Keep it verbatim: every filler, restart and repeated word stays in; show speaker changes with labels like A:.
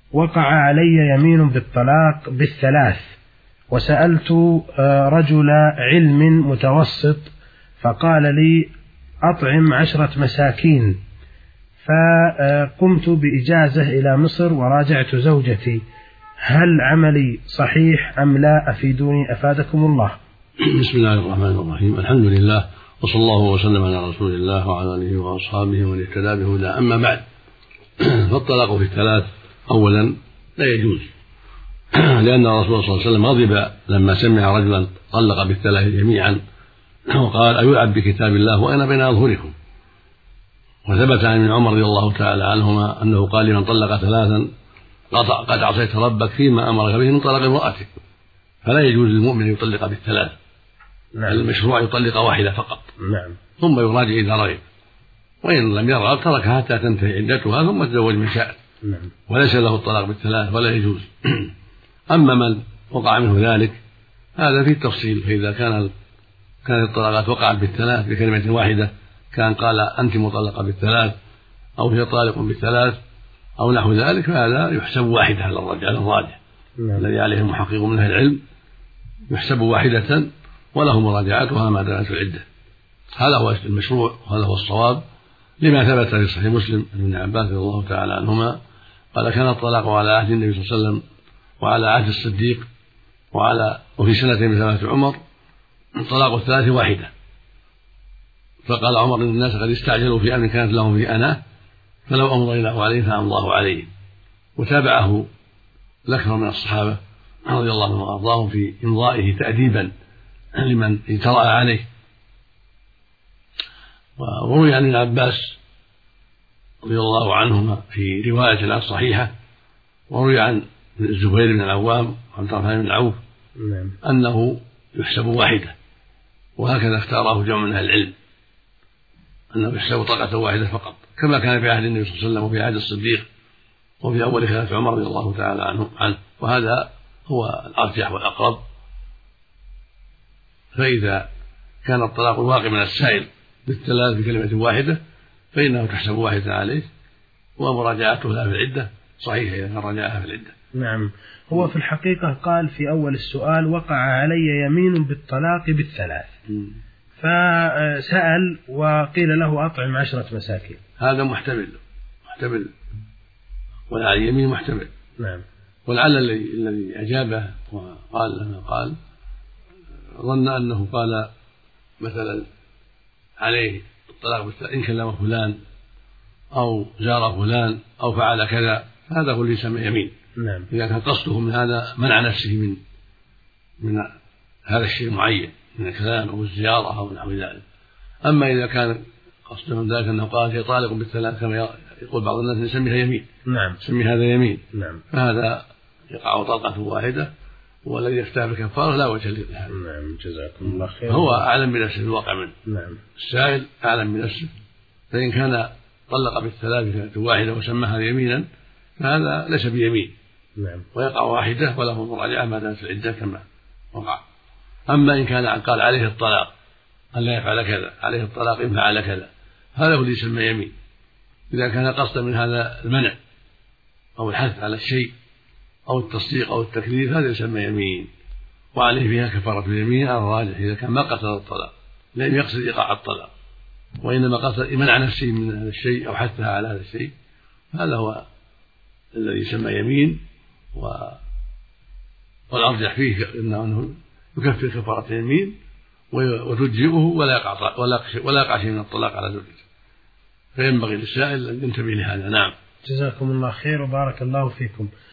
A: وقع علي يمين بالطلاق بالثلاث، وسألت رجل علم متوسط فقال لي أطعم عشرة مساكين، فقمت بإجازة إلى مصر وراجعت زوجتي، هل عملي صحيح أم لا؟ أفيدوني أفادكم الله.
B: بسم الله الرحمن الرحيم، الحمد لله، وصلى الله وسلم على رسول الله وعلى آله وأصحابه ومن اهتدى بهداه. أما بعد، فالطلاق في الثلاث أولا لا يجوز، لأن الرسول صلى الله عليه وسلم غضب لما سمع رجلا طلق بالثلاث جميعا وقال أيلعب بكتاب الله وأنا بين أظهركم. وثبت عن ابن عمر رضي الله تعالى عنهما أنه قال لمن طلق ثلاثا قد عصيت ربك فيما أمرك به من طلاق امرأتك. فلا يجوز للمؤمن يطلق بالثلاث،
A: نعم.
B: المشروع يطلق واحدة فقط،
A: نعم.
B: ثم يراجع إذا رغب، وإن لم يرغب تركها حتى تنتهي عدتها ثم تزوج من شاء،
A: نعم.
B: وليس له الطلاق بالثلاث ولا يجوز. أما من وقع منه ذلك هذا فيه التفصيل، فإذا كان كانت الطلاقات وقعت بالثلاث بكلمة واحدة، كان قال أنت مطلقة بالثلاث أو هي طالق بالثلاث أو نحو ذلك، فهذا يحسب واحدة على الرجع الراجح، نعم. الذي عليه المحقق من أهل العلم يحسب واحدة وله مراجعتها ما دامت العدة. هذا هو المشروع وهذا هو الصواب، لما ثبت في صحيح مسلم عن ابن عباس رضي الله تعالى عنهما قال كان الطلاق على عهد النبي صلى الله عليه وسلم وعلى عهد الصديق وعلى وفي سنة من سنوات عمر طلاق الثلاث واحدة. فقال عمر إن الناس قد استعجلوا في أمر كانت لهم في أناه، فلو أمضيناه عليه فأمضى الله عليه. وتابعه الأكثر من الصحابة رضي الله عنهم وأرضاهم في إمضائه تأديبا لمن اجترأ عليه. وروي عن ابن عباس رضي الله عنهما في رواية عن صحيحة، وروي عن الزبير بن العوام وعن عبد الرحمن بن عوف أنه يحسب واحدة، وهكذا اختاره جمع من أهل العلم أنه يحسب طلقة واحدة فقط، كما كان في عهد النبي صلى الله عليه وسلم وفي عهد الصديق وفي أول خلافة عمر رضي الله تعالى عنه عنه وهذا هو الأرجح والأقرب. فإذا كان الطلاق الواقع من السائل بالثلاث بكلمة واحدة فإنه تحسب واحدة عليه، ومراجعته لها في العدة صحيحة إذا كان راجعها في العدة.
A: نعم. هو في الحقيقة قال في أول السؤال وقع علي يمين بالطلاق بالثلاث، م. فسأل وقيل له أطعم عشرة مساكين.
B: هذا محتمل محتمل ولا يمين محتمل.
A: نعم.
B: ولعل الذي أجابه وقال لما قال ظن أنه قال مثلا عليه الطلاق بالثلاث إن كلم فلان أو زار فلان أو فعل كذا، هذا هو اللي يسمى يمين.
A: نعم.
B: إذا كان قصده من هذا منع نفسه من من هذا الشيء المعين من الكلام أو الزيارة أو نحو ذلك. أما إذا كان قصده من ذلك أنه قال هي طالق بالثلاث كما يقول بعض الناس نسميها يمين،
A: نعم،
B: نسمي هذا يمين،
A: نعم،
B: فهذا يقع طلقة واحدة، والذي يفتح بكفارة لا وجه لهذا.
A: نعم، جزاكم الله خير.
B: هو أعلم بنفسه في الواقع منه.
A: نعم.
B: السائل أعلم بنفسه، فإن كان طلق بالثلاث كلمة واحدة وسماها يمينا فهذا ليس بيمين.
A: نعم.
B: ويقع واحدة وله مراجعة ما دامت العدة كما وقع. أما إن كان قال عليه الطلاق أن لا يفعل كذا، عليه الطلاق إن فعل كذا، هذا هو اللي يسمى يمين. إذا كان قصدا من هذا المنع أو الحث على الشيء أو التصديق أو التكذيب هذا يسمى يمين، وعليه فيها كفارة اليمين على الراجح إذا كان ما قصد الطلاق، لم يقصد إيقاع الطلاق وإنما قصد منع نفسه من هذا الشيء أو حثها على هذا الشيء، هذا هو الذي يسمى يمين. و... والأرجح فيه أنه يكفر كفارة اليمين وتجزئه ولا يقع ولا يقع شيء من الطلاق على زوجته، فينبغي للسائل أن ينتبه لهذا. نعم.
A: جزاكم الله خير وبارك الله فيكم.